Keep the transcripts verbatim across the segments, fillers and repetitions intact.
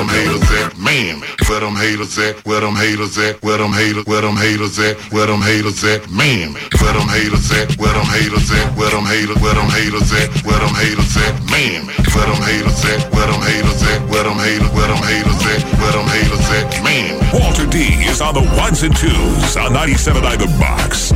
them haters at? Man, where them haters at? Where them haters at? Where them haters? Where them haters at? Where them haters at? Man, where them haters at? Where them haters at? Where them haters? Where them haters at? Where them haters at? Man, where them haters at? Where them haters at? Where them haters? Where them haters at? Where them haters at? Man. Walter D is on the ones and twos on ninety-seven point nine The Box.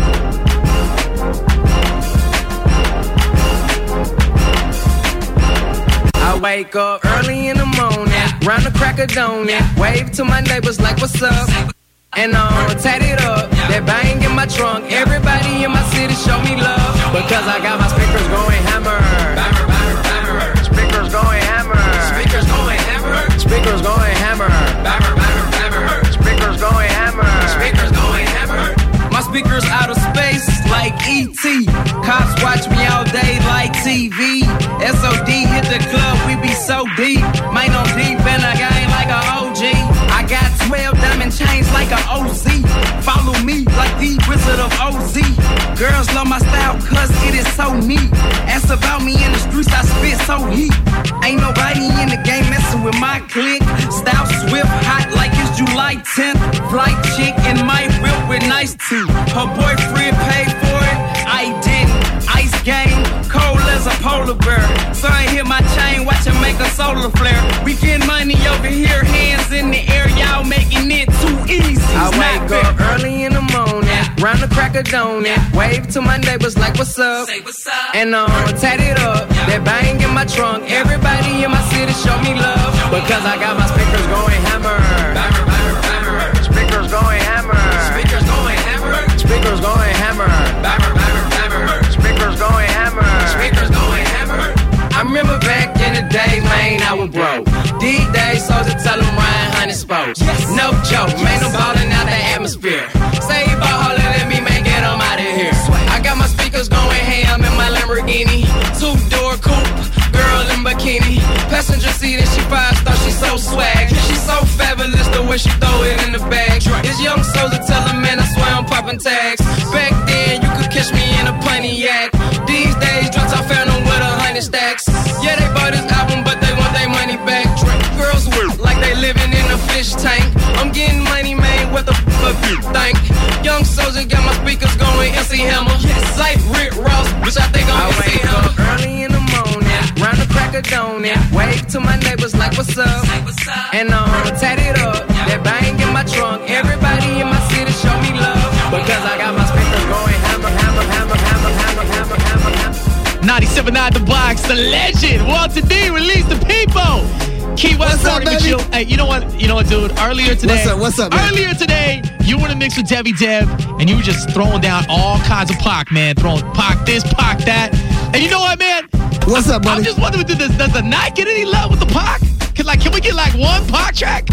I wake up early in the morning, round the crack of dawn, wave to my neighbors like what's up, and I'm tatted up, that bang in my trunk. Everybody in my city show me love, because I got my speakers going hammer, hammer, hammer, hammer. Speakers going hammer, speakers going hammer, speakers going hammer, hammer, hammer, hammer. Speakers going hammer, speakers going hammer. My speakers out of space like E T Cops watch me all day like T V. S O D hit the club, we be so deep. Man, I'm deep in a game like a O G. I got twelve diamond chains like a O Z. Follow me like the Wizard of O Z. Girls love my style cause it is so neat. Ask about me in the streets, I spit so heat. Ain't nobody in the game messing with my clique. Style swift, hot like it's July tenth. Flight chick in my whip with nice teeth. Her boyfriend paid for it, I didn't. Ice game, cold as a polar bear. So I hit my chain, watch it make a solar flare. We get money over here, hands in the air. Y'all making it too easy. I wake up early in the morning, round the crack of dawn, wave to my neighbors like what's up, and I'm tatted up, that bang in my trunk. Everybody in my city show me love, because I got my speakers going hammer, hammer, hammer, hammer. Speakers going hammer, speakers going hammer, speakers going hammer, hammer, hammer, hammer. Speakers going hammer, speakers going hammer. I remember back in the day, man, I was broke. These days, so to tell them Ryan Honey spoke. No joke, man, I'm ballin' out the atmosphere. Say you ball holler at me, man, get them out of here. I got my speakers going ham in my Lamborghini. Two-door coupe, girl in bikini. Passenger seat and she five star, she so swag. She so fabulous the way she throw it in the bag. This young soldier tell her, man, I swear I'm popping tags. Back then, you could catch me in a Pontiac. These days, drugs I found them with a hundred stacks. Yeah, they bought this album, but they want their money back. Girls work like they living in a fish tank. I'm getting money, man, what the fuck you think? Young soldier got my speakers going M C Hammer. Like Rick Ross, which I think I'm M C Hammer. Early in the morning, round the crack of dawn, wave to my neighbors like what's up, and I'm tatted up, that bang in my trunk. Everybody in my city show me love, because I got my speakers going hammer, hammer, hammer, hammer, hammer, hammer, hammer, hammer. ninety-seven point nine The Box, the legend, Walter D, release the people. Key West What's up, Party with you. Hey, you know what? You know what, dude? Earlier today. What's up? What's up, man? Earlier today, you were in a mix with Debbie Deb, and you were just throwing down all kinds of Pac, man. Throwing Pac this, Pac that. And you know what, man? What's up, buddy? I'm just wondering, does, does the night get any love with the Pac? Can, like, can we get like one Pac track?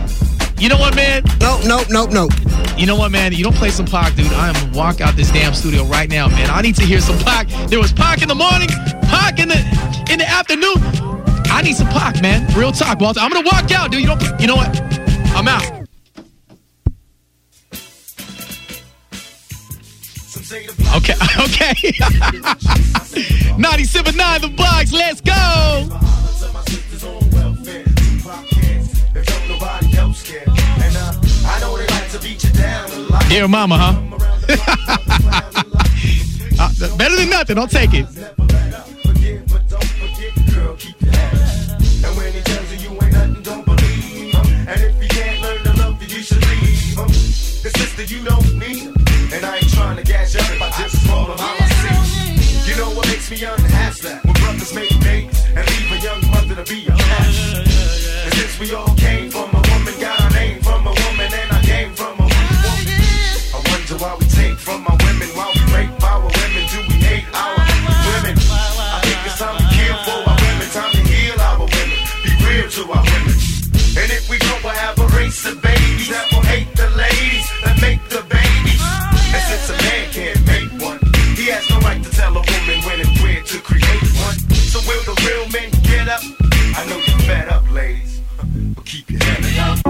You know what, man? Nope, nope, nope, nope. You know what, man? You don't play some Pac, dude. I am gonna walk out this damn studio right now, man. I need to hear some Pac. There was Pac in the morning, Pac in the in the afternoon. I need some Pac, man. Real talk, Walter. I'm gonna walk out, dude. You don't. You know what? I'm out. Okay, okay. ninety-seven point nine The Box. Let's go. Dear mama, huh? uh, better than nothing. I'll take it. You don't need them, and I ain't trying to gas you up. I just call them how I see. You know what makes me unhappy? When brothers make babies and leave a young mother to be a mess. And since we all came from a woman, got our name from a woman, and I came from a woman. I wonder why we take from our women, why we rape our women, do we hate our women? I think it's time to kill for our women, time to heal our women, be real to our women. And if we don't, we'll have a race of babies that will hate the ladies that make the babies. And since a man can't make one, he has no right to tell a woman when and where to create one. So will the real men get up? I know you're fed up, ladies, but keep your head up.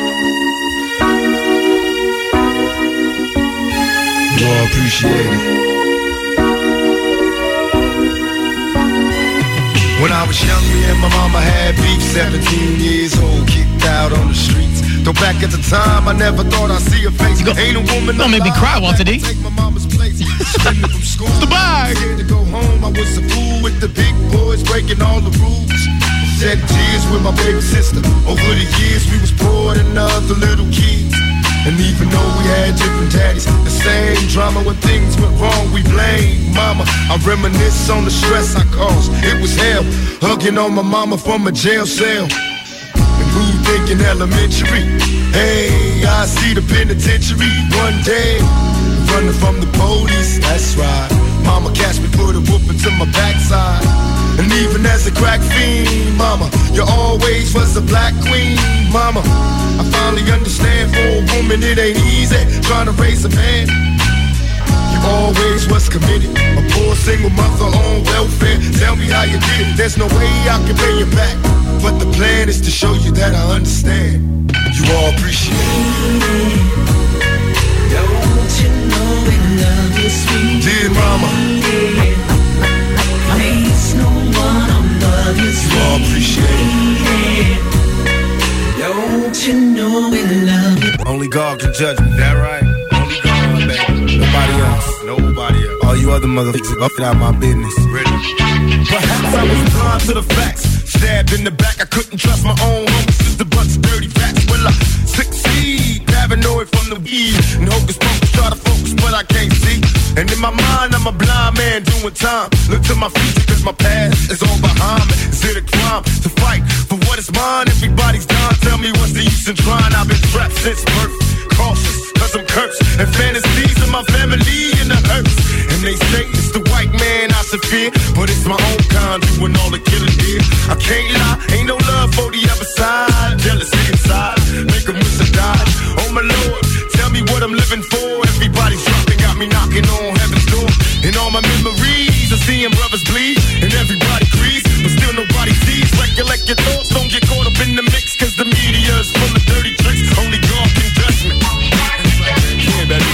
Well, appreciate it. When I I was young, me and my mama had beef. seventeen years old, kicked out on the streets. Though back at the time, I never thought I'd see her face. Go, Ain't a woman don't make me cry, Walter D. Take my mama's place. Spending from school. The bag. Scared to go home, I was a fool with the big boys breaking all the rules. Shed tears with my baby sister. Over the years, we was poor than other little kids. And even though we had different daddies, the same drama when things went wrong, we blame mama. I reminisce on the stress I caused. It was hell, hugging on my mama from a jail cell. And who thinking elementary? Hey, I see the penitentiary one day. Running from the police, that's right. Mama catch me, put a whooping to my backside. And even as a crack fiend, mama, you always was a black queen, mama. I finally understand for a woman it ain't easy trying to raise a man. You always was committed, a poor single mother on welfare. Tell me how you did it, there's no way I can pay you back. But the plan is to show you that I understand. You all appreciate it. Don't you know we love you, sweet? Dear mama, place no one above you, sweet. You all appreciate it. Don't you know we love you? Only God can judge me, that right? Only God, baby. Nobody else. Nobody else. All you other motherfuckers up out my business. Ready? Perhaps I was blind to the facts. Stabbed in the back, I couldn't trust my own homies. Just a bunch of dirty facts. Will I succeed? Paranoid from the weed. And hocus pocus, try to focus, but I can't see. And in my mind, I'm a blind man doing time. Look to my future, cause my past is all behind me. Is it a crime to fight for what is mine? Everybody's dying, tell me what's the use in trying? I've been trapped since birth. Cautious, cause I'm cursed. And fantasies of my family in the hurts. And they say it's the white man I should fear. But it's my own kind doing all the killing here. I can't lie, ain't no love for the other side. Jealousy inside, make them wish I died. Oh my Lord, tell me what I'm living for. Everybody's dropping, got me knocking on heaven's door. And all my memories of seeing brothers bleed. And everybody agrees, but still nobody sees. Recollect your thoughts, don't get caught up in the mix. Cause the media is full of dirty tricks. Only God can judge me. Yeah, baby.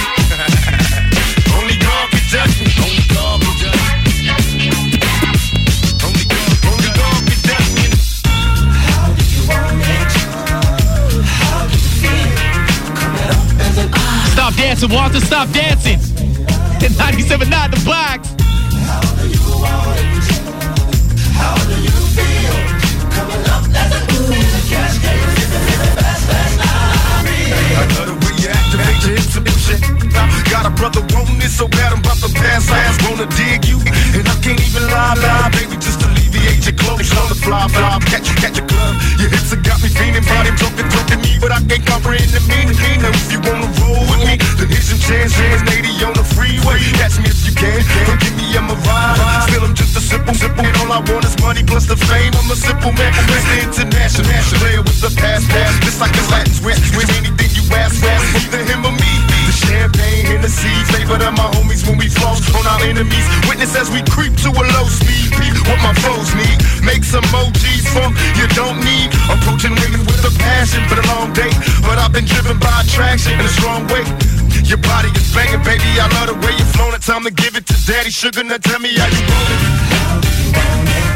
Only God can judge me. Only God can judge me. Only God, only God can judge me. How do you want it? How do you feel? Coming up as a Stop dancing, Walter, stop dancing. ninety-seven point nine The Box. How do you want it? How do you feel? Coming up as a ooh, cash game, living fast, fast, I mean. I love the way you activate your hips and shit. Got a brother wanting it so bad I'm about to pass ass. Wanna dig you, and I can't even lie, lie, baby, just alleviate your clothes. On the fly, fly, catch you, catch your glove. Your hips have got me feeling, body talking, talking me, but I can't comprehend the meaning. Now if you wanna roll with me, then here's some chance, hands, lady on the freeway. Catch me if you can, don't give me, I'm a ride. Still I'm just a simple, simple, and all I want is money plus the fame. I'm a simple man, Mister International, player with the past, past. Just like the Latins, with anything you ask, ask, either him or me. The champagne, Hennessy, favorite of my homies when we floss on our enemies. Witness as we creep to a low speed. Beat what my foes need. Make some O Gs funk you don't need. Approaching women with a passion for the long day. But I've been driven by attraction in a strong way. Your body is banging, baby. I love the way you're flowing. It's time to give it to Daddy Sugar. Now tell me how you rolling. How do you want it?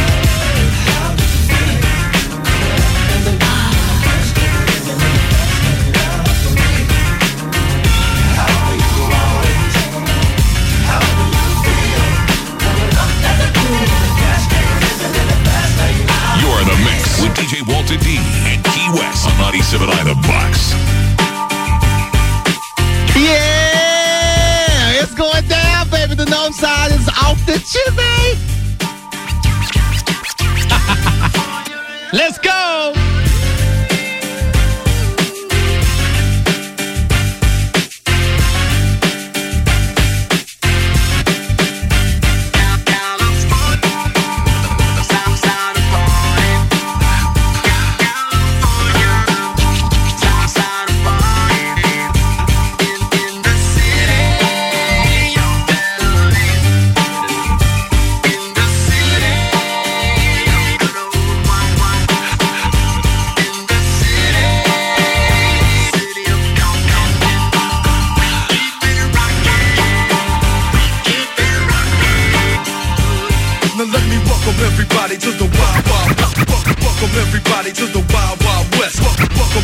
How do you feel? Coming up as a cash game, living fast, love for me. How do you want it? How do you feel? Coming up as a ooh, cash game, living fast, I You're in the mix with D J Walter D and Key West on ninety-seven point nine The Box. Yeah, it's going down, baby. The north side is off the chimney. Let's go.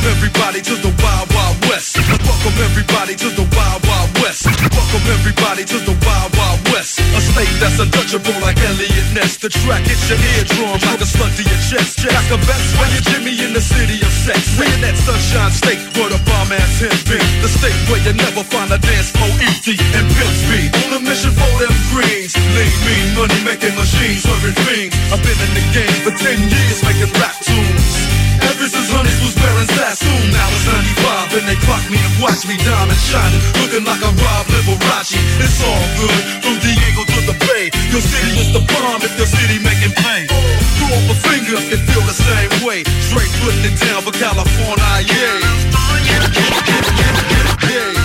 everybody to the Wild Wild West. Welcome everybody to the Wild Wild West. Welcome everybody to the Wild Wild West. A state that's untouchable like Elliot Ness. The track hits your eardrum like a slug to your chest. Jack a best when you Jimmy in the city of sex. We in that sunshine state where the bomb ass him been. The state where you never find a dance floor empty and pimp speed. On a mission for them greens. Lean, mean, money making machines, serving fiends. I've been in the game for ten years making rap tunes. Ever since Honeys was wearing Sassoon. Now it's ninety-five and they clock me and watch me diamond shining, looking like a Rob Liberace. It's all good from Diego to the Bay. Your city is the bomb if your city making pain. Throw up a finger if you feel the same way. Straight putting it down for California, yeah. Yeah.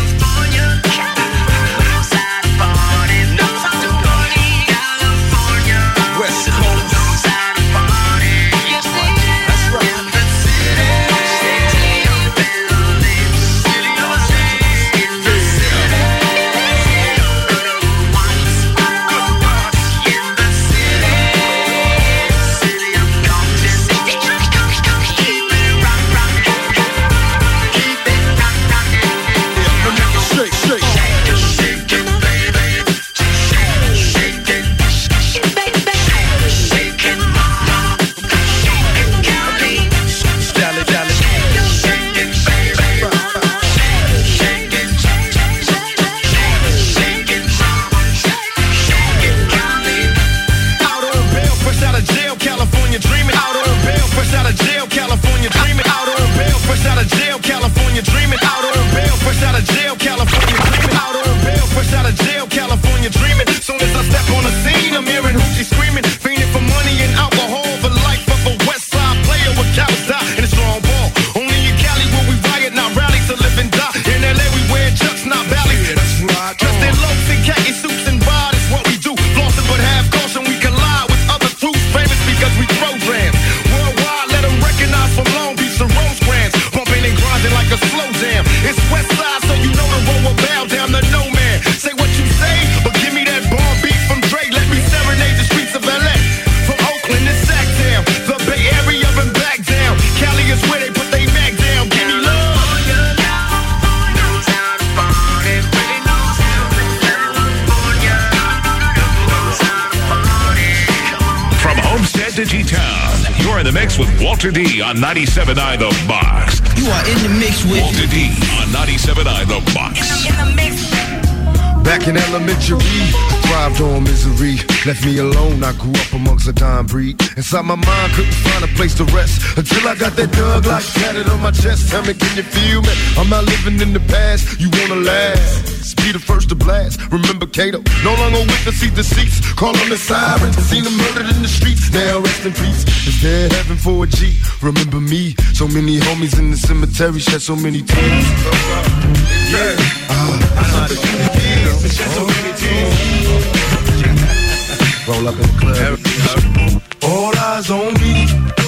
Walter D on ninety-seven point nine The Box. You are in the mix with Walter D on ninety-seven point nine The Box. In the mix. Back in elementary, I thrived on misery. Left me alone, I grew up amongst a dying breed. Inside my mind, couldn't find a place to rest until I got that Doug like tatted on my chest. Tell me, can you feel me? I'm not living in the past. You wanna last? Be the first to blast. Remember Kato, no longer with the seat deceits. Call on the sirens, seen them murdered in the streets. Now rest in peace. Is there heaven for a G? Remember me? So many homies in the cemetery shed so many tears. Yeah, uh, so many tears. Roll up in the club. All eyes on me.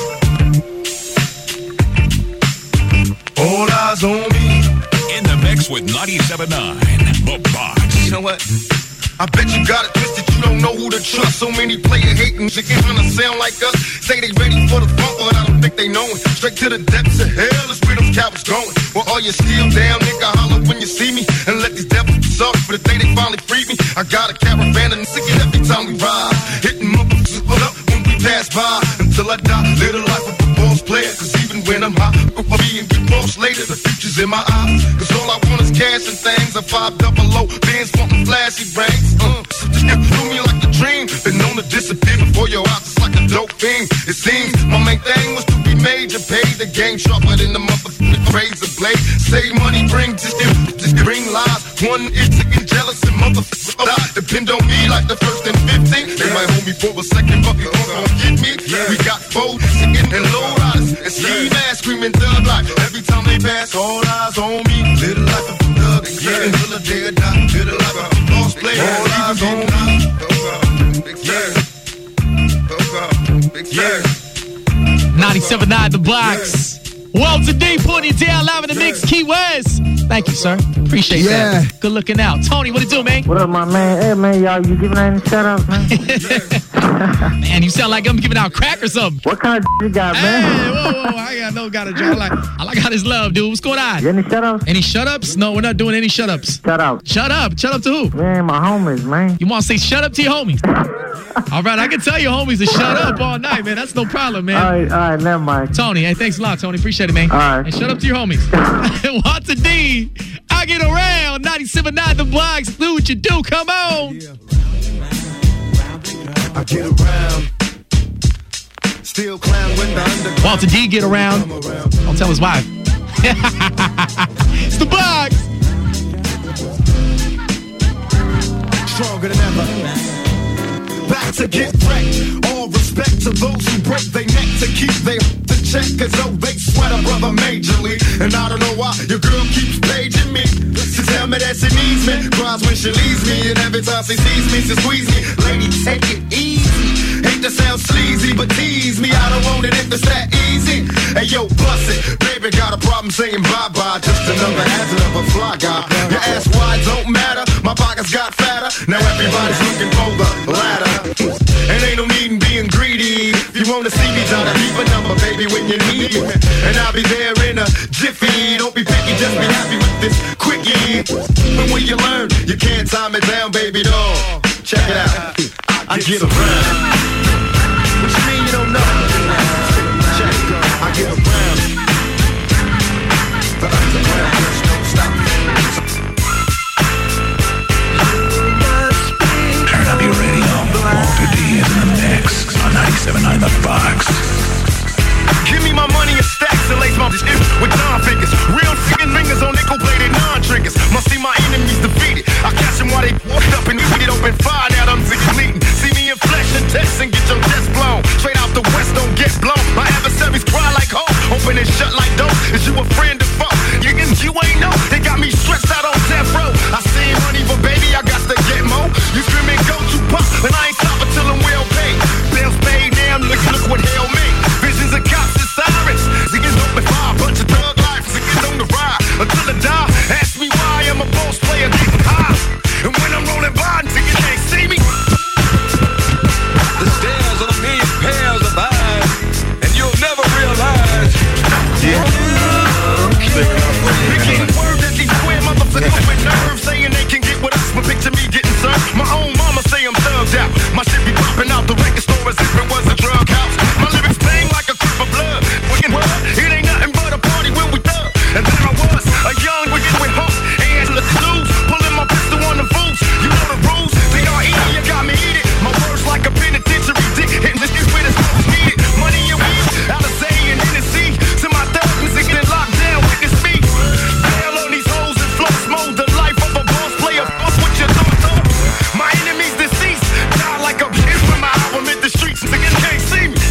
All eyes on me. In the mix with ninety-seven point nine The Box. You know what? I bet you got it twisted, you don't know who to trust. So many player hating, chicken trying to sound like us. Say they ready for the funk, but I don't think they know it. Straight to the depths of hell is where those cowards going. Well, are you still down, nigga? Holler when you see me. And let these devils be sorry for the day they finally free me. I got a caravan and sick it every time we ride. Hitting motherfuckers up when we pass by. Until I die, live the life of a boss player. Cause even when I'm high, go for me and get lost later. The future's in my eyes. Cause all I want is cash and things. I five double low, bands wanting flashy rings. Uh, so just through me like a dream. Been known to disappear before your eyes, it's like a dope thing. It seems my main thing was to be major, pay the game sharper than the motherfucking razor blade. Save money, bring just, just bring lies. One is getting jealous and motherfuckers die. Depend on me like the first and fifteen. They might hold me for a second, but they won't get me. We got foes sitting and low riders and ski masks screaming thug like every time they pass. All eyes on me, little life of a thug. Yeah, until the day I die, little life of a lost player. All eyes on me. ninety-seven point nine The Box. Walter D putting it down live in the mix. Key West. Thank you, sir. Appreciate Yeah. that. Good looking out. Tony, what it do, man? What up, my man? Hey, man, y'all, you giving any shout outs, man? Man, you sound like I'm giving out crack or something. What kind of you got, Hey, man? whoa, whoa, I got no got a job. I like, I like how this love, dude. What's going on? Any shut-ups? Any shut-ups? No, we're not doing any shut-ups. Shut up. Shut up. Shut up to who? Man, my homies, man. You want to say shut up to your homies? All right, I can tell your homies to shut up all night, man. That's no problem, man. All right, all right, never mind. Tony, hey, thanks a lot, Tony. Appreciate it, man. All right. And shut up to your homies. Walter D, I get around. ninety-seven point nine The Blocks. Do what you do. Come on. I get around. Still clown with the underground. Walter D, get around. Don't tell his wife. It's The Blocks. Stronger than ever. Back to get wrecked. All respect to those who break their neck to keep their to check. Cause oh, they sweat a brother majorly. And I don't know why your girl keeps paging me. She tell me that she needs me. Cries when she leaves me. And every time she sees me, she squeeze me. Lady, take it easy. Hate to sound sleazy, but tease me. I don't want it if it's that easy. Hey yo, bust it. Baby got a problem saying bye-bye. Just another hazard of a fly guy. Your ass wide don't matter. My pockets got fatter. Now everybody's looking for the ladder. And ain't no need in being greedy. If you wanna see me, try to leave a number, baby, when you need me. And I'll be there in a jiffy. Don't be picky, just be happy with this quickie. And when you learn, you can't time it down, baby, doll. Check it out. I get around. What you mean you don't know? Check it out. I get around. The underground just don't stop. Turn up your radio. Walter D is in the mix on ninety-seven point nine The Box. Give me my money in stacks and lace my shit with John figures. Real chicken fingers on nickel-plated non-triggers. Must see my enemies defeated. I catch them while they walked up and you get open fire. Now I'm sick of meeting. See me in flesh and text and get your chest blown. Straight out the west, don't get blown. My adversaries cry like hope. Open and shut like dope. Is you a friend or foe? You, you ain't know. They got me stretched out on death row. I seen money, but baby, I got to get more. You screaming go to pop, and I ain't stopping till I'm well paid. Bills paid, now look, look what hell made. Visions of cops and sirens. Niggas open fire, bunch of thug life. Niggas on the ride until I die. Ask me why I'm a boss player getting high. And when I'm rolling by, niggas can't see me. The stairs of a million pairs of eyes, and you'll never realize. Yeah. Picking word that these square motherfuckers with nerves saying they can get with us, but picture me getting served. My own mama say I'm thugged out. My shit be popping out the record store as if it was a drug house. My lyrics bang like a crip of blood. It ain't nothing but a party when we thug. And then I was a young wicked with hope. And the dudes pulling my pistol on the fools. You know the rules. D R E, you got me eat it. My words like a penitentiary dick. Hitting the streets with as much as needed. Money and weed, Alizé and Hennessy. To my thug music, then locked down with this beat. Bail on these hoes and flow smoke. The life of a boss player. Fuck what you thought, though. My enemies deceased. Die like a bitch when my album hit the streets. Niggas can't see me.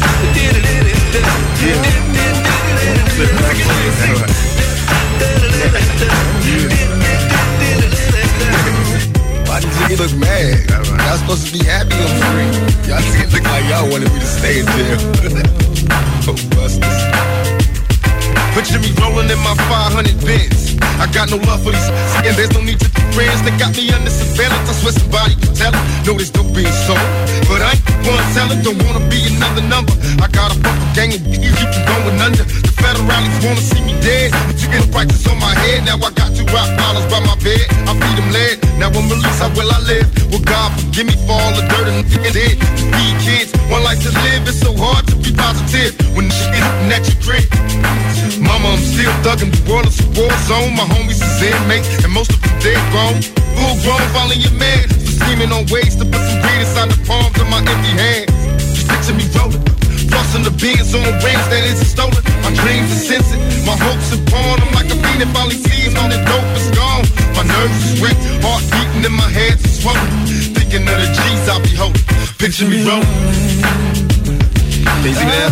Why did you look mad? Y'all supposed to be happy on the screen. Y'all see it look like y'all wanted me to stay in jail. Oh, busters. Picture me rolling in my five hundred Benz. I got no love for these and there's no need to be friends. They got me under surveillance. I swear somebody can tell it. No, this dope being sold, but I ain't one telling. Don't wanna be another number. I got a fucking gang of you keep them going under. The federalists wanna see me dead, but you get prices on my head. Now I got two rock dollars by my bed. I feed them lead. Now I'm released. How will I live? Well, God forgive me for all the dirt and niggas dead. To feed kids, one life to live. It's so hard to be positive when the shit is at your crib. Mama, I'm still thugging. The world is a war zone. My homies is inmates, and most of them dead grown. Full grown, following your man. So scheming on ways to put some greed inside the palms of my empty hands. Just picture me rolling, flossing the beans on rings that isn't stolen. My dreams are censored, my hopes are pawn. I'm like a fiend that finally sees all the dope is gone. My nerves is wrecked, heart beating in my head is swollen. Thinking of the G's I'll be holding. Picture me rolling. Can you see that?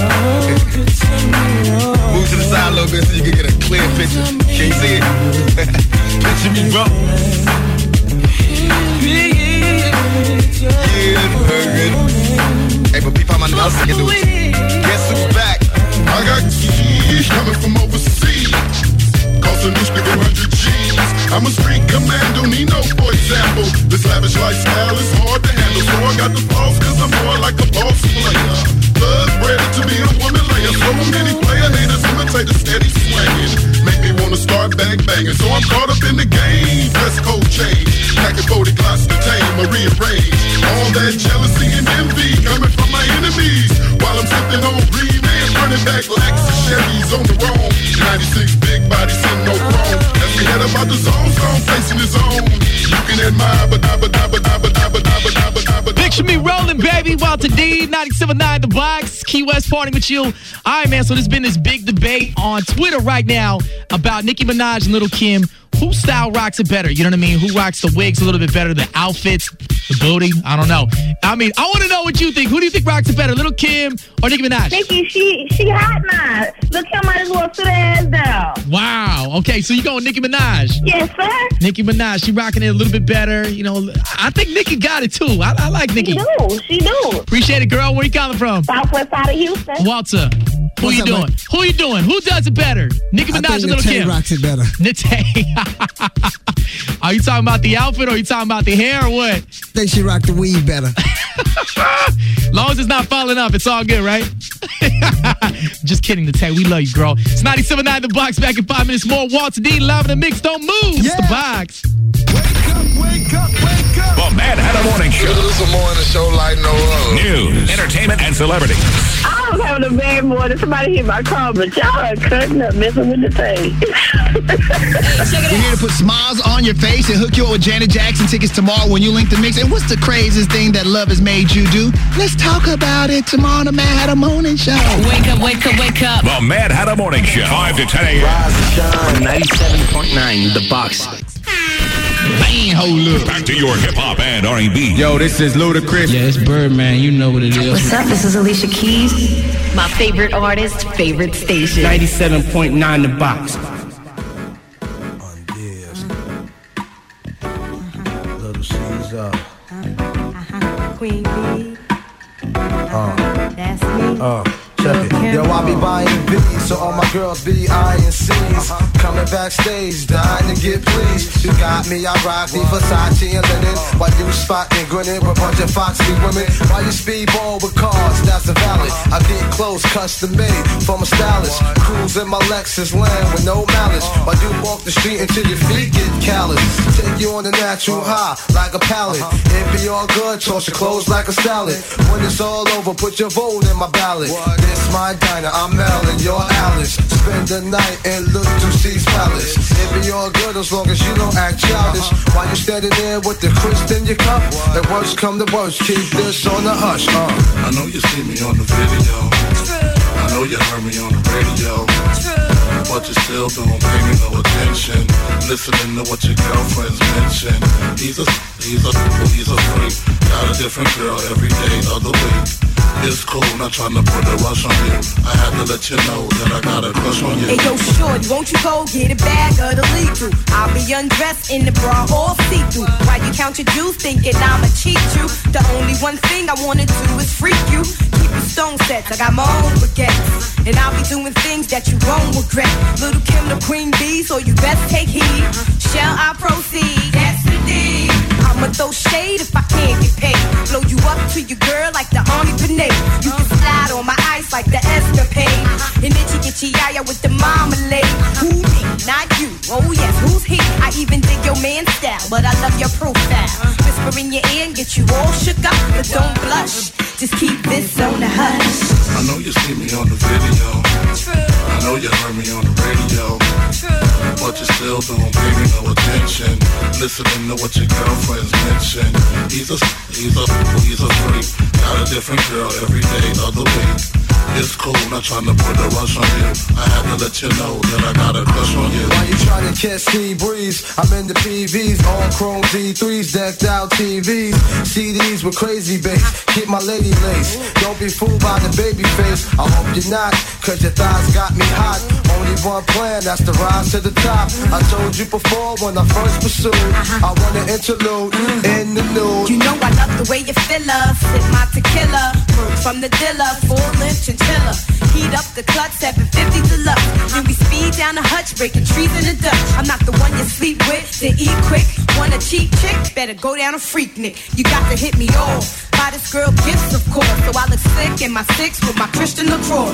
Move to the side a little bit so you can get a clear picture. Can you see it? Picture me rolling. Yeah, heard. Hey, but people, my nose can do it. Guess who's back? I got keys coming from overseas. Cost a new stick one hundred G's. I'm a street commando, need no for example. This lavish lifestyle is hard to handle, so I got the false Benz on the road. ninety-six big body, sitting no throne. As we head about the zone, zone facing his own. You can admire, but I, but I, but I, but I, but I, but I, but I, but I. Picture me rolling, baby. Walter D, ninety-seven point nine The Box, Key West partying with you. All right, man, so there's been this big debate on Twitter right now about Nicki Minaj and Lil' Kim. Whose style rocks it better? You know what I mean? Who rocks the wigs a little bit better, the outfits, the booty? I don't know. I mean, I want to know what you think. Who do you think rocks it better, Lil' Kim or Nicki Minaj? Nicki, she she hot now. Lil' Kim might as well sit her ass down. Wow. Okay, so you going Nicki Minaj? Yes, sir. Nicki Minaj, she rocking it a little bit better. You know, I think Nicki got it too. I, I like Nicki. She do. She do. Appreciate it, girl. Where you coming from? Southwest side of Houston. Walter. Who What's you up, doing? man? Who you doing? Who does it better? Nicki Minaj I or think Lil' Nate Kim? rocks it better. Nate. Are you talking about the outfit or are you talking about the hair or what? I think she rocked the weave better. Long as it's not falling off, it's all good, right? Just kidding, Nate. We love you, girl. It's ninety-seven point nine The Box. Back in five minutes more. Walter D, live in the mix. Don't move. Yeah. It's The Box. Wake up, wake up, wake up. The Mad Hatter Morning Show. This is more in the show like no other. News, entertainment, and celebrity. I was having a bad morning. Somebody hit my car, but y'all are cutting up, messing with the thing. We're here to put smiles on your face and hook you up with Janet Jackson tickets tomorrow when you link the mix. And what's the craziest thing that love has made you do? Let's talk about it tomorrow on the Mad Hatter Morning Show. Wake up, wake up, wake up. The Mad Hatter Morning Show. five to ten a.m. Rise and shine. ninety-seven point nine The Box. Man, hold up. Back to your hip-hop and R and B. Yo, this is Ludacris. Yeah, it's Birdman. You know what it is. What's up? This is Alicia Keys. My favorite artist, favorite station. ninety-seven point nine The Box. Little Caesar. Queen Bee. Uh, That's me. uh, check it. Yo, I be buying B's, so all my girls be eyeing C's. Coming backstage, dying to get pleased. You got me, I rock the Versace and linen. While you spotting, grinning with a bunch of foxy women. While you speedball with cars, that's invalid. I get clothes custom made from a stylist. Cruise in my Lexus land with no malice. While you walk the street until your feet get callous. Take you on the natural high, like a pallet. It be all good, toss your clothes like a salad. When it's all over, put your vote in my ballot. This my diner, I'm Mel and you're Alice. Spend the night and look to C's Palace. It be all good as long as you don't act childish. While you standing there with the crisp in your cup. The worst come to worst, keep this on the hush. Uh. I know you see me on the video. I know you heard me on the radio. But you still don't pay me no attention. Listening to what your girlfriends mention. He's a, he's a, he's a freak. Got a different girl every day of the week. It's cool, not trying to put a rush on you. I had to let you know that I got a crush on you. Hey yo, shorty, won't you go get a bag of the lethal? I'll be undressed in the bra all see-through. While you count your juice, thinking I'ma cheat you. The only one thing I wanna do is freak you. Keep your stone sets, I got my own baguettes. And I'll be doing things that you won't regret. Little Kim the Queen Bee, so you best take heed. Shall I proceed? Yes indeed. I'ma throw shade if I can't get paid. Blow you up to your girl like the Army Panade. You can slide on my ice like the Escapade. And then you get your yaya with the marmalade. Who me? Not you. Oh yes, who's he? I even dig your man style, but I love your profile. Whisper in your ear and get you all shook up, but don't blush. Just keep this on the hush. I know you see me on the video. True. I know you heard me on the radio. True. But you still don't pay me no attention. Listening to what your girlfriends mention. He's a, he's a, he's a freak. Got a different girl every day of the week. It's cool, not trying to put a rush on you. I had to let you know that I got a crush on you. While you trying to catch Sea Breeze, I'm in the P Vs, all chrome D threes, decked out T Vs, C Ds with crazy bass. Keep my lady lace. Don't be fooled by the baby face. I hope you're not, cause your thighs got me hot. Only one plan, that's to rise to the top. I told you before when I first pursued, I want an interlude in the nude. You know I love the way you feel her. Sip my tequila, work from the dealer, full length chinchilla. Heat up the clutch, seven fifty deluxe. Then we speed down the hutch, breaking trees in the Dutch. I'm not the one you sleep with, to eat quick. Want a cheap chick? Better go down a freak nick. You got to hit me off. Buy this girl gifts, of course. So I look slick in my six with my Christian LaCroix.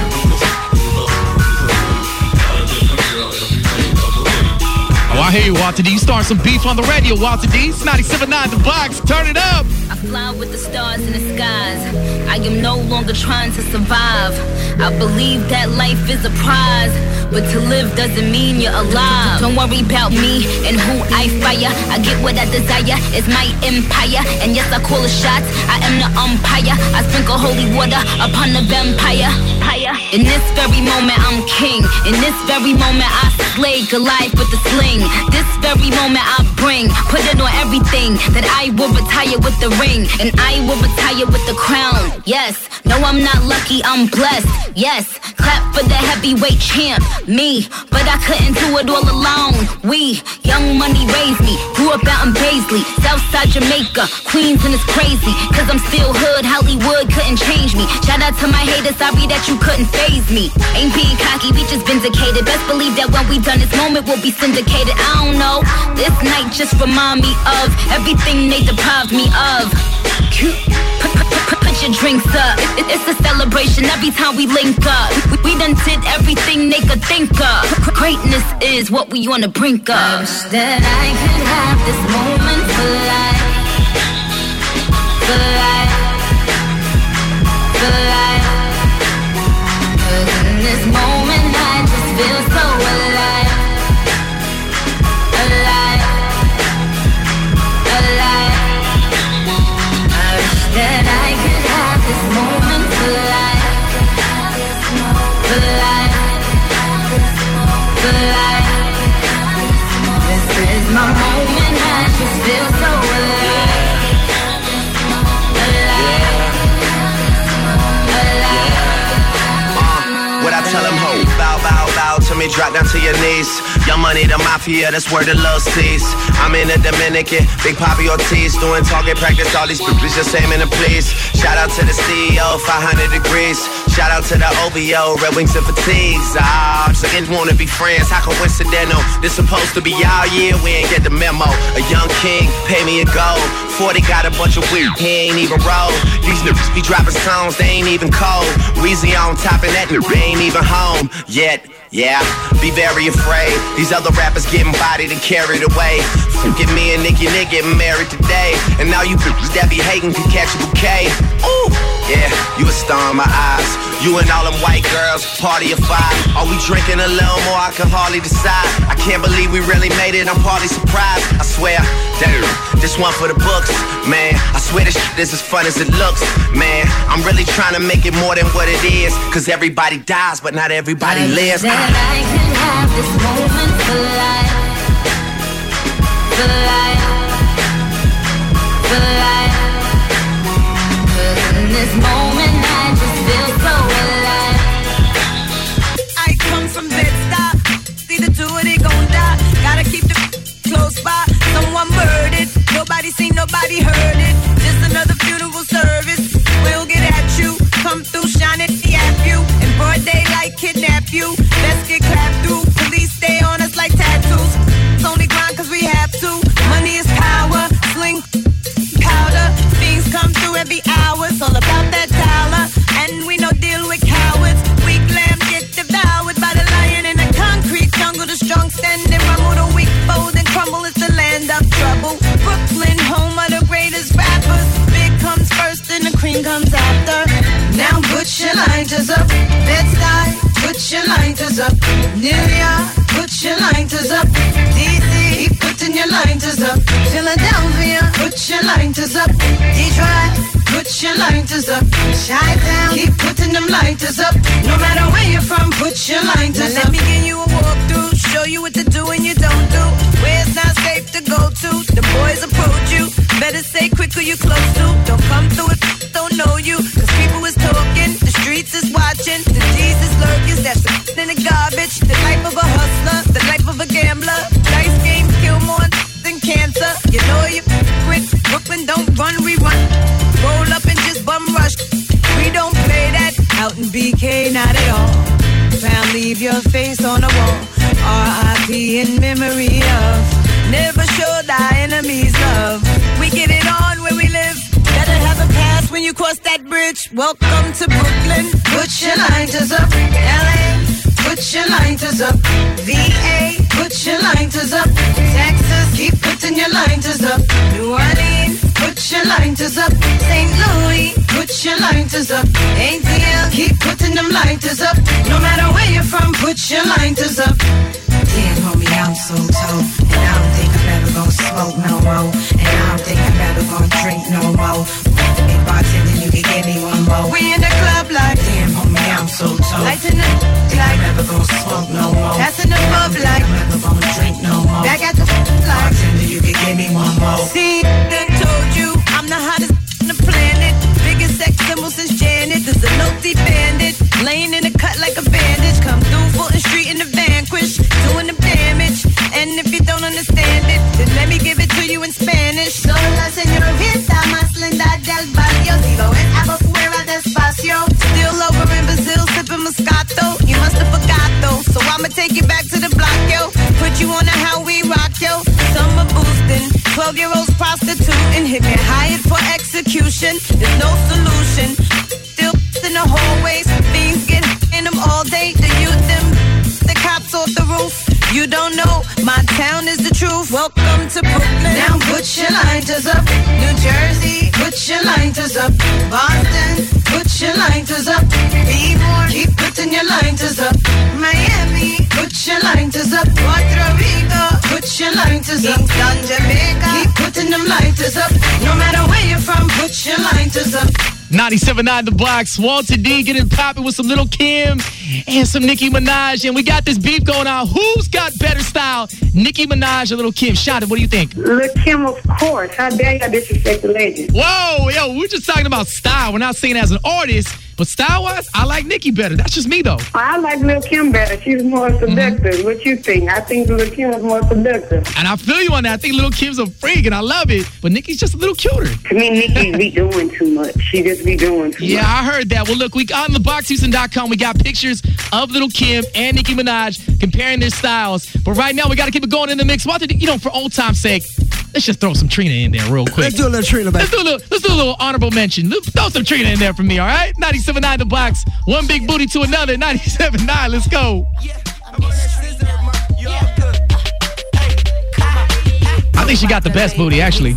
Oh, I hear you, Walter. Walter D. You starting some beef on the radio, Walter D. It's ninety-seven point nine The Box. Turn it up. I fly with the stars in the skies. I am no longer trying to survive. I believe that life is a prize, but to live doesn't mean you're alive. Don't worry about me and who I fire. I get what I desire, it's my empire. And yes, I call the shots, I am the umpire. I sprinkle holy water upon the vampire. In this very moment, I'm king. In this very moment, I slay Goliath with the sling. This very moment, I bring, put it on everything, that I will retire with the ring, and I will retire with the crown. Yes, no, I'm not lucky, I'm blessed. Yes, clap for the heavyweight champ, me. But I couldn't do it all alone. We, young money raised me, grew up out in Paisley, Southside Jamaica, Queens, and it's crazy, cause I'm still hood, Hollywood couldn't change me. Shout out to my haters, sorry that you couldn't phase me. Ain't being cocky, we just vindicated. Best believe that when we done this moment, we'll be syndicated. I don't know, this night just remind me of everything they deprived me of. Put, put, put, put your drinks up. It, it's a celebration every time we link up. We, we done did everything they could think of. Greatness is what we on the brink of. I wish that I could have this moment for life. For life. For life. Cause in this moment I just feel so alive. Alive. Alive. That I could have this moment for life. For life. For life. This is my moment, I just feel so alive. Alive. Alive. Uh, what I tell them, ho, bow, bow, bow to me, drop down to your knees. Young Money, the mafia, that's where the love sees. I'm in the Dominican, Big Papi Ortiz, doing target practice, all these bitches just aiming to please. Shout out to the C E O, five hundred degrees. Shout out to the O V O, Red Wings and Fatigues. Ah, I'm saying wanna be friends, how coincidental? This supposed to be our year, we ain't get the memo. A young king, pay me a gold. forty got a bunch of weird, he ain't even roll. These niggas be dropping songs, they ain't even cold. Weezy on top of that, they ain't even home yet. Yeah, be very afraid. These other rappers getting bodied and carried away. Get me and Nicki Nick getting married today. And now you bitches that be hating can catch a bouquet. Ooh, yeah, you a star in my eyes. You and all them white girls, party of five. Are we drinking a little more? I can hardly decide. I can't believe we really made it, I'm partly surprised. I swear, damn, this one for the books. Man, I swear this shit is as fun as it looks. Man, I'm really trying to make it more than what it is. Cause everybody dies, but not everybody lives. That I could have this moment for life. For life. For life. Cause in this moment I just feel so alive. I come from Bed-Stuy. See the two of they gon' die. Gotta keep the close by. Someone murdered. Nobody seen, nobody heard it. Just another funeral service. We'll get at you. Come through, shine it, yap you. In broad daylight, kidnap you. Let's get clapped through. Police stay on us like tattoos. It's only grind cause we have to. Money is power. Sling powder. Things come through every hour. It's all about that dollar. And we no deal with cowards. Weak lambs get devoured by the lion in the concrete jungle. The strong stand and rumble. The weak fold and crumble. It's the land of trouble. Brooklyn, home of the greatest rappers. Big comes first and the cream comes after. Now put your lighters up. Bed-Stuy, put your lighters up. New York, put your lighters up. D C, keep putting your lighters up. Philadelphia, put your lighters up. Detroit, put your lighters up. Chi-Town, keep putting them lighters up. No matter where you're from, put your lighters now up. Let me give you a walkthrough, show you what to do and you don't do. Where it's not safe to go to. The boys approach you. Better stay quick who you close to. Don't come through if don't know you. Cause people is talking, the streets is watching. The D's is lurking, that's the in the garbage. The life of a hustler, the life of a gambler. Dice games kill more than cancer. You know you quit, Brooklyn don't run, we run. Roll up and just bum rush. We don't play that out in B K, not at all. Fam, leave your face on the wall. R I P in memory of. Never show thy enemies love. We get it on where we live. Better have a pass when you cross that bridge. Welcome to Brooklyn. Put your lighters up. L A, put your lighters up. V A, put your lighters up. Texas, keep putting your lighters up. New Orleans, put your lighters up. Saint Louis, put your lighters up. A T L, keep putting them lighters up. No matter where you're from, put your lighters up. Damn, homie, I'm so told. And I don't think I'm ever gonna smoke no more. And I don't think I'm ever gonna drink no more. Big bartender, you can give me one more. We in the club like, damn, homie, I'm so told. Lights in the like, I'm never gonna smoke no more. Passing the bub like, I'm never gonna drink no more. Back at the like, bartender, you can give me one more. See, done told you, I'm the hottest on the planet. Biggest sex symbol since Janet. There's a no-deep bandit. Laying in the cut like a bandage. Come through Fulton Street in the Vanquish. Doing the damage. And if you don't understand it, then let me give it to you in Spanish. Son la señorita más linda del barrio. Digo en Apple fuera despacio. Still over in Brazil sipping Moscato. You must have forgot though. So I'ma take you back to the block, yo. Put you on a how we rock, yo. Summer boosting. twelve-year-olds prostituting. Hit me hired for execution. There's no solution. Still in the hallways. Things get in them all day. The youth, them, the cops off the roof. You don't know, my town is the truth. Welcome to Brooklyn. Now put your lighters up. New Jersey, put your lighters up. Boston, put your lighters up. Be more, keep putting your lighters up. Miami, put your lighters up. Puerto Rico, put your lighters up. Kingston, Jamaica, keep putting them lighters up. No matter where you're from, put your lighters up. ninety-seven point nine The Box. Walter D getting popping with some Little Kim and some Nicki Minaj. And we got this beef going on. Who's got better style? Nicki Minaj or Little Kim? Shonda, what do you think? Little Kim, of course. How dare y'all disrespect the legend? Whoa, yo, we're just talking about style. We're not saying as an artist. But style-wise, I like Nicki better. That's just me, though. I like Lil' Kim better. She's more seductive. Mm-hmm. What you think? I think Lil' Kim is more seductive. And I feel you on that. I think Lil' Kim's a freak, and I love it. But Nicki's just a little cuter. To me, Nicki be doing too much. She just be doing too yeah, much. Yeah, I heard that. Well, look, we on the box houston dot com, we got pictures of Little Kim and Nicki Minaj comparing their styles. But right now, we got to keep it going in the mix. Walter, you know, for old time's sake, let's just throw some Trina in there real quick. Let's do a little Trina, baby. Let's do a little, let's do a little honorable mention. Let's throw some Trina in there for me, all right? ninety-seven point nine The Box. One big booty to another. ninety-seven point nine. Let's go. I think she got the best booty, actually.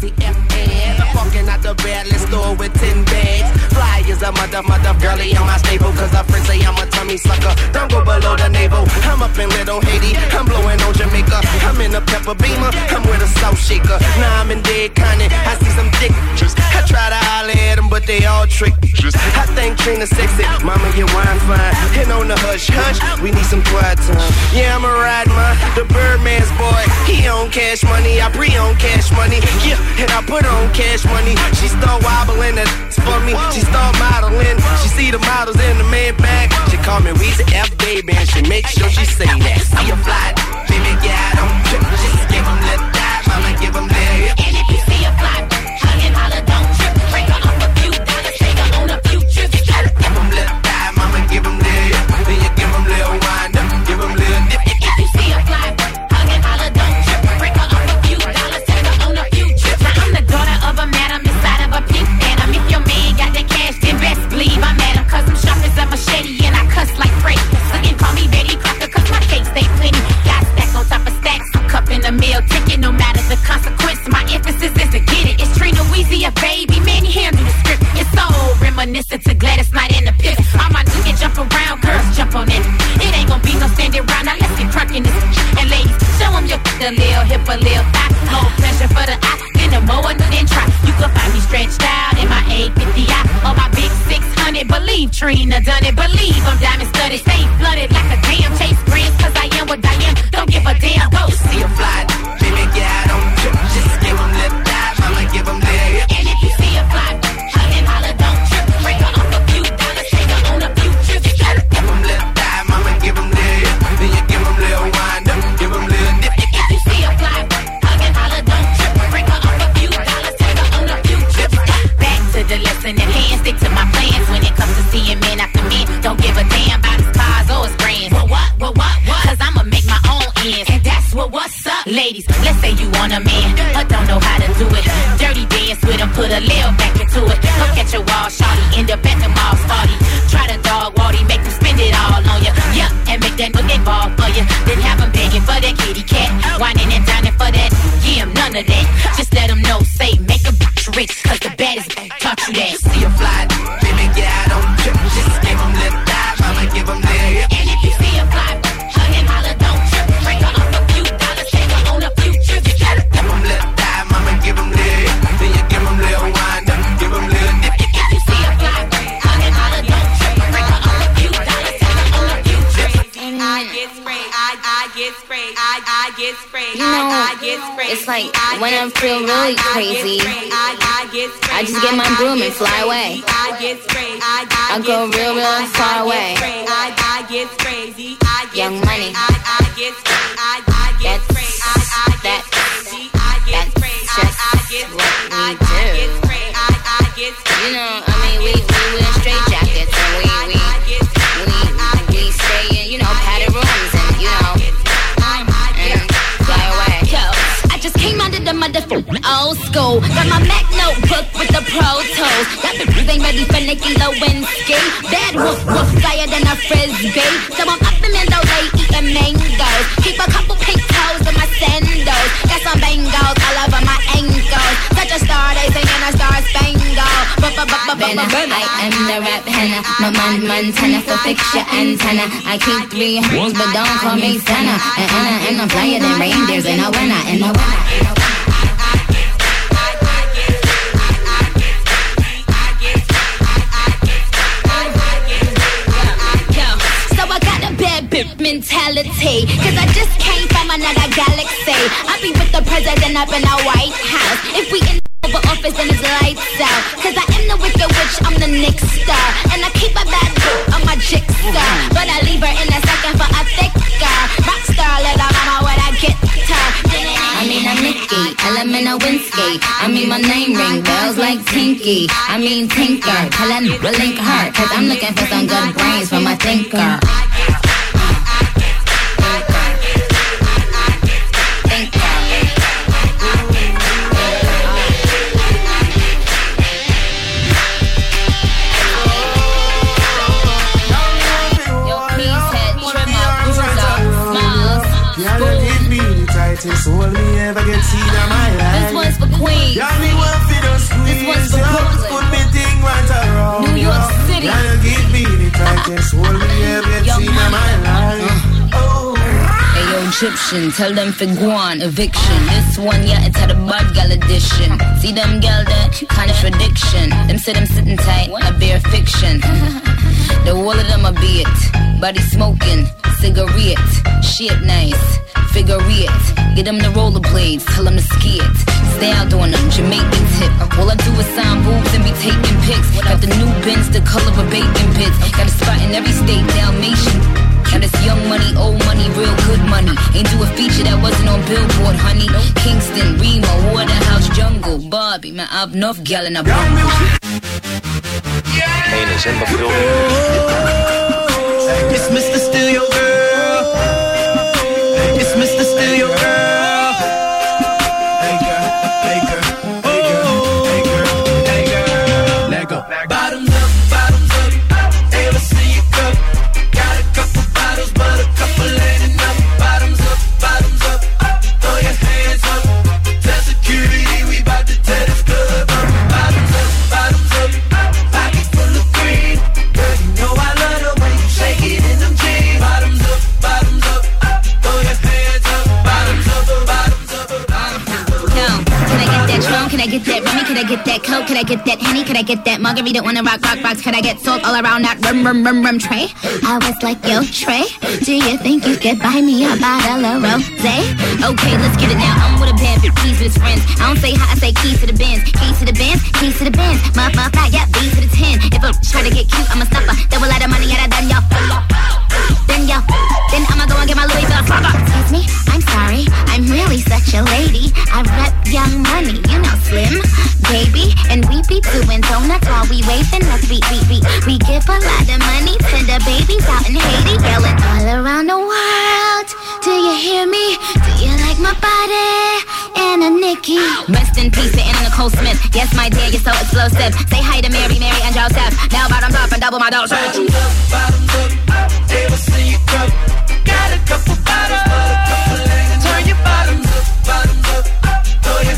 Walking out the bed, let's go with ten bags. Fly is a mother, mother, girlie on my staple. Cause her friends say I'm a tummy sucker. Don't go below the navel. I'm up in Little Haiti. I'm blowing on Jamaica. I'm in a pepper beamer. I'm with a salt shaker. Now I'm in dead Connie. I see some dick. I try to holler at them, but they all trick. I think Trina sexy. Mama, your wine fine. And on the hush, hush, we need some quiet time. Yeah, I'm a ride man. The Birdman's boy. He on cash money. I pre-own cash money. Yeah, and I put on cash money. She start wobbling that for me. She start modeling. She see the models in the man bag. She call me Weezy F baby, and she make sure she say that. See a fly, baby, get on. Just give him that dive, mama, give him that. And if you see a fly, hug and holler, don't trip. Break her off a few dollars, take her on a few trips. Give him that dive, mama, give him that. Then you give him little wind up, give him little dip. If you see a fly, hug and holler, don't trip. Break her off a few dollars, take her on a few trips. Now I'm the daughter of a madam inside of a pink phantom. If your man got that cash, then best believe I'm at him. Cause I'm sharp as a machete and I cuss like Freddy. So you call me Betty Crocker cause my cake stay plenty. Got stacks on top of stacks, I'm cupping a meal ticket. No matter the consequence, my emphasis is to get it. It's Trina Weezy, a baby, man, he handle the script. It's so reminiscent to Gladys Knight in the pit. All my niggas jump around, girls jump on it. It ain't gonna be no standing around, now let's get crunk in this. And ladies, show them your the lil' hip, a lil' thigh. More pleasure for the eye, then the more than try. You can find me stretched out in my eight fifty I or my big six hundred. Believe Trina done it, believe I'm diamond studded. Stay flooded like a damn Chase Grants, cause I am what I am. Don't give a damn go. See a fly, baby, get on. Just give him that dive, mama, give him that. And if you see a fly, hug and holler, don't trip. Break her off a few dollars, take her on a few trips. Give him that dive, mama, give him that. Then you give him little wind up, give him little dip. If you see a fly, hug and holler, don't trip. Break her off a few dollars, take her on a few trips. Back to the lesson at hand, stick to my plans. When it comes to seeing men after men, don't give a damn about his cars or his brands. What, what, what, what, what? Cause I'ma make my own ends. And that's what, what's up? Ladies, let's say you want a man, but don't know how to do it. Dirty dance with him, put a little back into it. Come catch a wall, shawty, end up at the mall, starty. Try the dog, walty, make him spend it all on ya. Yeah, and make that nigga ball for ya. Then have him begging for that kitty cat. none of that. Just let them know, say, make a bitch rich, cause the baddest bitch taught you that. See a fly, baby, get out on trip. Just give them lip dive, I'ma give them lip hip. And if you see a fly, hug and holler, don't trip. Bring her up a few dollars, take her on a few trips. You gotta give them lip dive, I'ma give them lip. Then you give them lip wind up, give them lip dip. If you see a fly, hug and holler, don't trip. Bring her up a few dollars, take her on a few trips. I get sprayed, I, I get sprayed, I, I get sprayed, You know, I, I get sprayed. it's like when I feel really crazy, I just get my broom and fly away. I go real, real far away. Young Money. That's, that's, that's just what we do. You know, I mean, we, we wear straight jackets and we, we, we, we stay in, you know, padded rooms and, you know, and fly away. Yo, I just came out of the motherfucking old school. Got my Mac notebook with the Pro Tools. That bitch ain't ready for Nikki Lewinsky. Bad woof woof, flyer than a frisbee. So I'm up in Mandalay eating mangoes. Keep a couple pink toes in my sandals. Got some bangles all over my ankles. Such a star, they singing a star spangle. Benna, I am the rap henna. My man Montana for fix your antenna. I keep three hoes, but don't call me Santa. And Anna, and I'm flyer than reindeers in a winner, in a winner, in a winner. Mentality, cause I just came from another galaxy. I be with the president up in the White House. If we in the Oval Office, then it's lights out. Cause I am the wicked witch, I'm the next star. And I keep a bad bitch on my jigsaw. But I leave her in a second for a thicker rock star, little mama with a guitar. I mean I'm Nikki, Element of Winsky. I mean my name ring bells like Tinky. I mean Tinker, tell her to link her. Cause I'm looking for some good brains for my thinker. All me ever get seen in my life. This one's for Queens. Yeah, me want for the squeeze. This one's for Brooklyn. Put me thing right around. New York City. Yeah, you give me the tightest. All me ever get seen in my life. Oh. Hey yo, Egyptian, tell them for Guan, eviction. This one, yeah, it's had a bad gal edition. See them gal that contradiction. Them say them sitting tight, I bear fiction. The wall of them a beat, body smoking, cigarette, shit nice. Figure it, get them the rollerblades, tell them to ski it. Stay out doing them Jamaican tip. All I do is sign boobs and be taking pics. Got the new Benz, the color of bacon bits. Got a spot in every state, Dalmatian. Now this young money, old money, real good money. Ain't do a feature that wasn't on Billboard, honey. Kingston, Remo, Waterhouse, Jungle, Barbie. Man, I've enough gal in a bumble. Kane is in the building. It's Mister Steal Your Girl. It's Mister Steal Your Girl. Hey girl, hey girl, hey girl, hey girl, hey girl. Let go. Bottoms up, bottoms up. Hey, let's see you go. Got a couple bottles, but a couple ain't enough. Bottoms up, bottoms up. Throw your hands up. Tell security we bout to tear this club up. Bottoms up, bottoms up. Pocket full of green. Girl, you know I love the way you shake it in them jeans. Bottoms up, bottoms up. Throw your hands up. Bottoms up, bottoms up, bottoms up. Yo, can I get that Tron? Can I get that Remy? Can I get that Coke? Can I get that Henny? Can I get that Margarita on the rock, rock box? Can I get salt all around that rum, rum, rum, rum tray? I was like, yo, Trey, do you think you could buy me a bottle of rosé? Okay, let's get it now. I'm with a band, with keys with his friends. I don't say hi, I say keys to the bands. Keys to the bands, keys to the bands. My, my, my, yeah, B to the ten. If I try to get cute, I'm a stopper. Double lot of money, yeah, done, yo. Then, yo, then I'ma go and get my Louis Vuitton. Excuse me, I'm sorry, I'm really such a lady. I rep Young Money, you know Slim, baby. And we be doing donuts while we waving us. We, we, we, we give a lot of money to the babies out in Haiti. Yelling all around the world, do you hear me? Do you like my body? Anna Nikki. Rest in peace to Anna Nicole Smith. Yes, my dear, you're so explosive. Say hi to Mary, Mary, and Joseph. Now bottoms up and double my dose. Bottoms up, bottoms up. Hey, let's see you go. Got a couple bottles, but a couple ain't enough. Turn your bottoms up, bottoms up. Throw your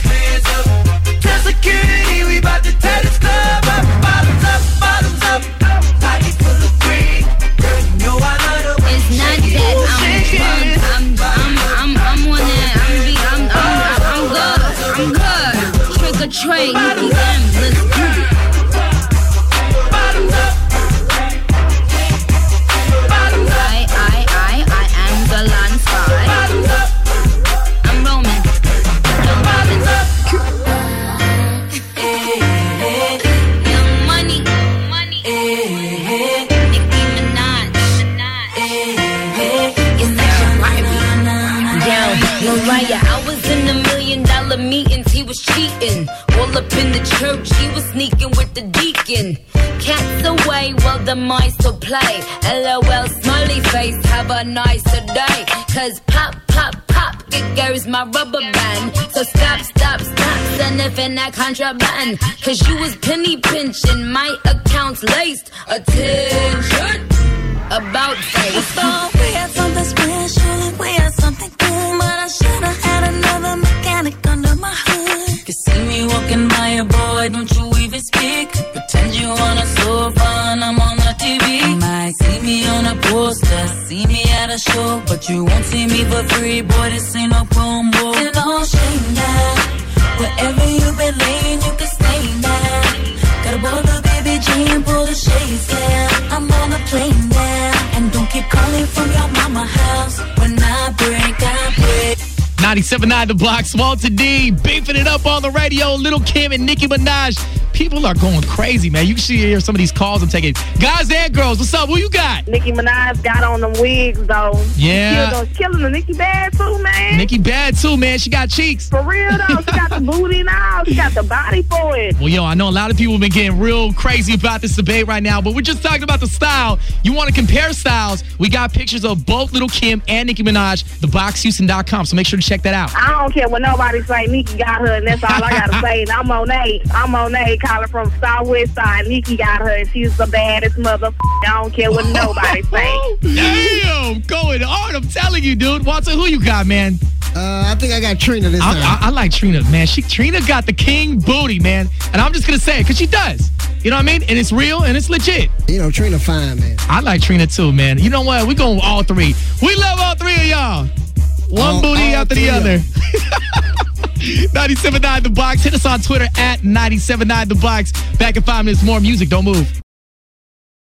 a train. Nicki M, let's get it. I, I, I, I am the land spy. I'm Roman. Young money, money. Nicki Minaj. It's such a Barbie. Yo, Mariah, I was in a million dollar meetings. He was cheating. All up in the church, he was sneaking with the deacon. Cats away while the mice will play. LOL, smiley face, have a nicer day. Cause pop, pop, pop, it goes my rubber band. So stop, stop, stop, sniffing that contraband. Cause you was penny pinching, my account's laced. Attention, about face. So we had something special and we had something good, but I should've had another mechanic under my hood. You see me walking by a boy, don't you even speak. Pretend you on a sofa and I'm on the T V. Might see me on a poster, see me at a show, but you won't see me for free, boy, this ain't no promo. And all shame now, wherever you've been laying, you can stay now. Gotta board the baby G and pull the shades down. I'm on a plane now, and don't keep calling from your mama house. When I break, I break. ninety-seven point nine The Blocks, Walter D, beefing it up on the radio. Little Kim and Nicki Minaj. People are going crazy, man. You can see hear some of these calls I'm taking. Guys and girls, what's up? Who you got? Nicki Minaj got on them wigs, though. Yeah. She was killing the Nicki bad, too, man. Nicki bad, too, man. She got cheeks. For real, though. She got the booty now. She got the body for it. Well, yo, I know a lot of people have been getting real crazy about this debate right now, but we're just talking about the style. You want to compare styles? We got pictures of both Little Kim and Nicki Minaj, the box houston dot com, so make sure to check that out. I don't care what nobody say. Nicki got her, and that's all I got to say. And I'm Monet. I'm Monet, calling from Southwest Side. Nicki got her, and she's the baddest mother. I don't care what nobody say. Damn, going hard. I'm telling you, dude. Walter, who you got, man? Uh, I think I got Trina this I, time. I, I like Trina, man. She Trina got the king booty, man. And I'm just going to say it because she does. You know what I mean? And it's real and it's legit. You know, Trina fine, man. I like Trina too, man. You know what? We're going with all three. We love all three of y'all. One all, booty all after the other. ninety-seven point nine The Box. Hit us on Twitter at ninety-seven point nine The Box. Back in five minutes. More music. Don't move.